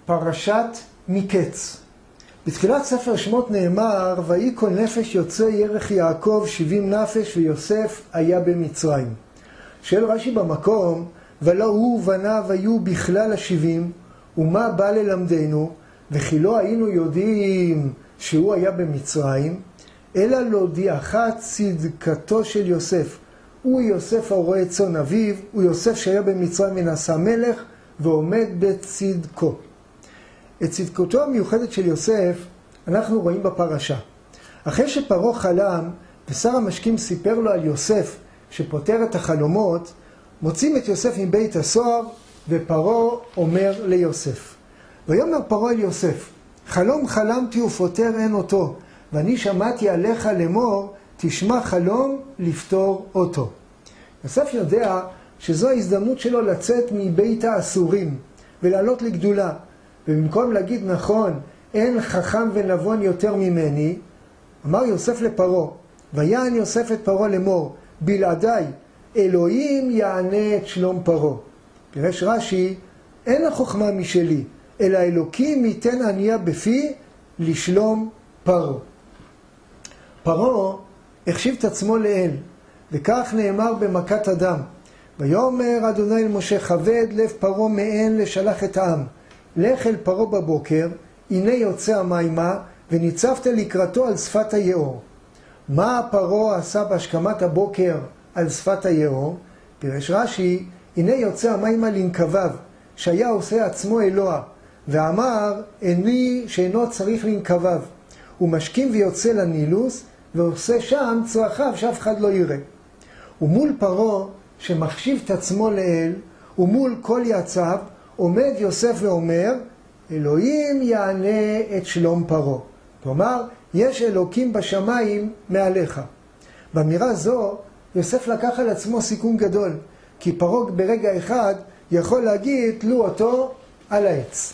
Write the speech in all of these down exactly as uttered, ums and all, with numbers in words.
פרשת מקץ. בתחילת ספר שמות נאמר, ויהי כל נפש יוצא ירך יעקב שבעים נפש ויוסף היה במצרים. שואל רש"י במקום, ולא הוא ובניו היו בכלל השבעים, ומה בא ללמדנו, וכי לא היינו יודעים שהוא היה במצרים, אלא להודיעך צדקתו של יוסף. הוא יוסף הרועה צאן אביו, הוא יוסף שהיה במצרים ונעשה מלך, ועומד בצדקו. את צדקתו המיוחדת של יוסף אנחנו רואים בפרשה. אחרי שפרעה חלם ושר המשקים סיפר לו על יוסף שפותר את החלומות, מוצאים את יוסף מבית הסוהר, ופרעה אומר ליוסף. ויאמר פרעה אל יוסף, חלום חלמתי ופותר אין אותו, ואני שמעתי עליך לאמור, תשמע חלום לפתור אותו. יוסף יודע שזו ההזדמנות שלו לצאת מבית האסורים ולעלות לגדולה. ובמקום להגיד נכון, אין חכם ונבון יותר ממני, אמר יוסף לפרעה, ויען יוסף את פרעה לאמור, בלעדיי אלוהים יענה את שלום פרעה. פירש רש"י, אין החוכמה משלי, אלא אלוקים ייתן ענייה בפי לשלום פרעה. פרעה החשיב את עצמו לאל, וכך נאמר במכת אדם, ויאמר אדוני אל משה, כבד לב פרעה מעין לשלח את העם. לך אל פרעה בבוקר, הנה יוצא המימה, וניצבת לקראתו על שפת היאור. מה פרעה עשה בהשכמת הבוקר על שפת היאור? פירש רש"י, הנה יוצא המימה לנקביו, שהיה עושה עצמו אלוה, ואמר, איני שאינו צריך לנקביו. הוא משכים ויוצא לנילוס, ועושה שם צרכיו שאף אחד לא יראה. ומול פרעה, שמחשיב את עצמו לאל, ומול כל יעציו, עומד יוסף ואומר, אלוהים יענה את שלום פרעה. כלומר, יש אלוקים בשמיים מעליך. באמירה זו, יוסף לקח על עצמו סיכון גדול, כי פרעה ברגע אחד יכול להגיד, תלו אותו על העץ.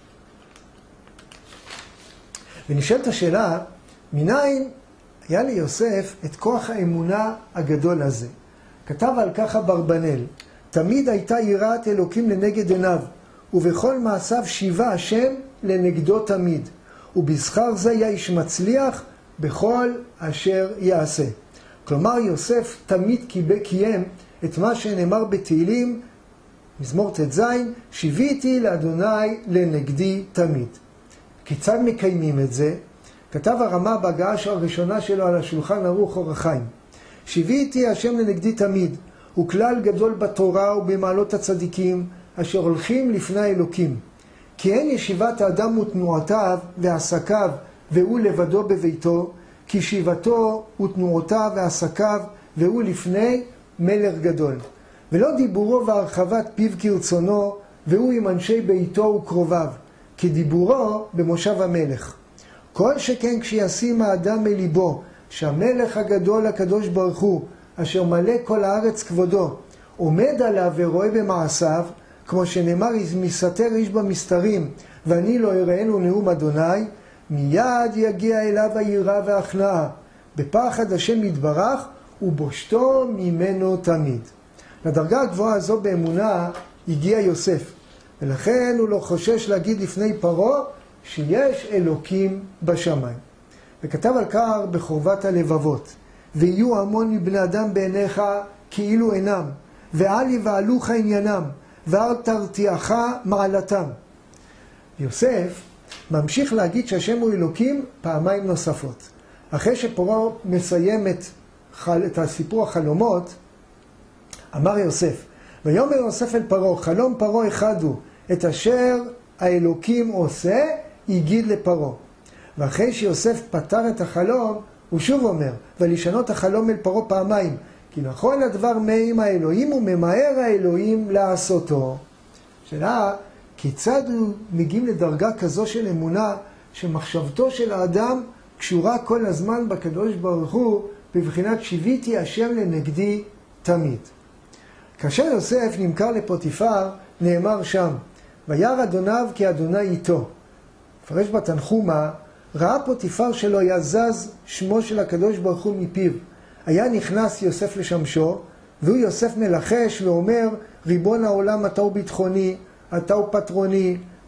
ונשאלת השאלה, מניין היה ליוסף את כוח האמונה הגדול הזה? כתב על כך אברבנאל, תמיד הייתה יראת אלוקים לנגד עיניו, ובכל מעשיו שיבה השם לנגדו תמיד. ובזכר זה היה איש מצליח בכל אשר יעשה. כלומר, יוסף תמיד קיים את מה שנאמר בתהילים, מזמור ט"ז, שיביתי לאדוני לנגדי תמיד. כיצד מקיימים את זה? כתב הרמ"א בהגעה הראשונה שלו על השולחן ערוך אור החיים. שיביתי השם לנגדי תמיד, הוא כלל גדול בתורה ובמעלות הצדיקים, אשר הולכים לפני האלוקים. כי אין ישיבת האדם ותנועותיו ועסקיו, והוא לבדו בביתו, כי שיבתו ותנועותיו ועסקיו, והוא לפני מלך גדול. ולא דיבורו והרחבת פיו כרצונו, והוא עם אנשי ביתו וקרוביו, כי דיבורו במושב המלך. כל שכן כשישים האדם מליבו, שהמלך הגדול הקדוש ברוך הוא, אשר מלא כל הארץ כבודו, עומד עליו ורואה במעשיו, כמו שנאמר, מסתר איש במסתרים, ואני לא אראינו נאום אדוני, מיד יגיע אליו היראה וההכנעה, בפחד השם יתברך, ובושתו ממנו תמיד. לדרגה הגבוהה הזו באמונה הגיע יוסף, ולכן הוא לא חושש להגיד לפני פרעה, שיש אלוקים בשמיים. וכתב על כך בחורבת הלבבות, ויהיו המון מבני אדם בעיניך כאילו אינם, ואל יבעלוך עניינם, ואל תרתיעך מעלתם. יוסף ממשיך להגיד שהשם הוא אלוקים פעמיים נוספות. אחרי שפרעה מסיים את, את הסיפור החלומות, אמר יוסף, ויאמר יוסף אל פרעה, חלום פרעה אחד הוא, את אשר האלוקים עושה, יגיד לפרעה. ואחרי שיוסף פתר את החלום, הוא שוב אומר, ולשנות החלום אל פרעה פעמיים, כי נכון הדבר מעם האלוהים וממהר האלוהים לעשותו. שאלה, כיצד הוא מגיעים לדרגה כזו של אמונה, שמחשבתו של האדם קשורה כל הזמן בקדוש ברוך הוא, בבחינת שיביתי השם לנגדי תמיד. כאשר יוסף נמכר לפוטיפר, נאמר שם, וירא אדוניו כי אדוני איתו. פרש בתנחומה, ראה פוטיפר שלו היה זז שמו של הקדוש ברוך הוא מפיו. היה נכנס יוסף לשמשו, והוא יוסף מלחש ואומר, ריבון העולם אתה הוא ביטחוני, אתה הוא פטרוני,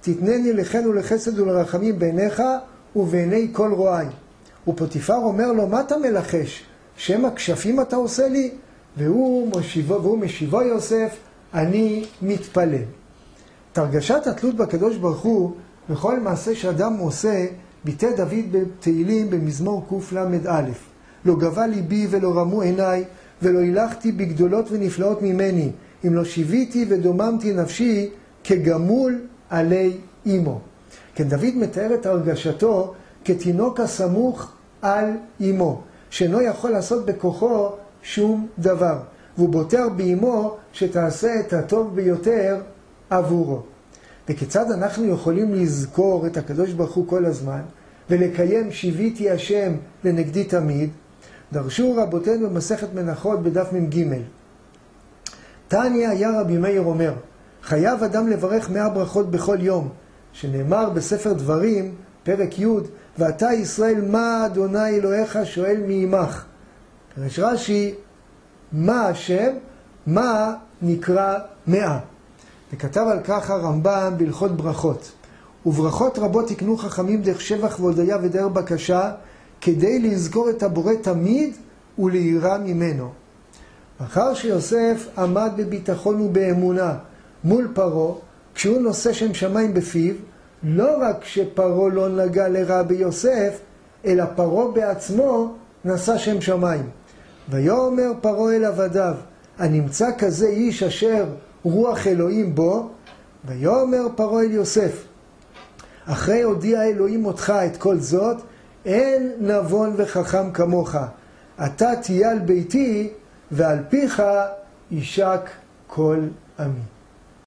תתנני לחן ולחסד ולרחמים בעיניך ובעיני כל רואי. ופוטיפר אומר לו, מה אתה מלחש? שם הכשפים אתה עושה לי? והוא משיבו, והוא משיבו יוסף, אני מתפלל. את הרגשת התלות בקדוש ברוך הוא, בכל מעשה שאדם עושה, ביטא דוד בתהילים במזמור קל"א. לא גבה ליבי ולא רמו עיניי, ולא הילכתי בגדולות ונפלאות ממני, אם לא שיוויתי ודוממתי נפשי כגמול עלי אמו. כן, דוד מתאר את הרגשתו כתינוק הסמוך על אמו, שאינו יכול לעשות בכוחו שום דבר, והוא בוטר באמו שתעשה את הטוב ביותר עבורו. וכיצד אנחנו יכולים לזכור את הקדוש ברוך הוא כל הזמן, ולקיים שיוויתי השם לנגדי תמיד? דרשו רבותינו במסכת מנחות בדף מ"ג. תניא היה רבי מאיר אומר, חייב אדם לברך מאה ברכות בכל יום, שנאמר בספר דברים, פרק י', ואתה ישראל מה אדוני אלוהיך שואל מעמך. פרש רש"י, מה השם, מה נקרא מאה. וכתב על כך הרמב"ם בהלכות ברכות. וברכות רבות יקנו חכמים דרך שבח והודיה ודרך בקשה, כדי לזכור את הבורא תמיד ולהירא ממנו. אחר שיוסף עמד בביטחון ובאמונה מול פרעה, כשהוא נושא שם שמיים בפיו, לא רק שפרעה לא נגע לרע ביוסף, אלא פרעה בעצמו נשא שם שמיים. ויאמר פרעה אל עבדיו, הנמצא כזה איש אשר רוח אלוהים בו? ויאמר פרעה אל יוסף, אחרי הודיע אלוהים אותך את כל זאת, אין נבון וחכם כמוך. אתה תהיה על ביתי, ועל פיך יישק כל עמי.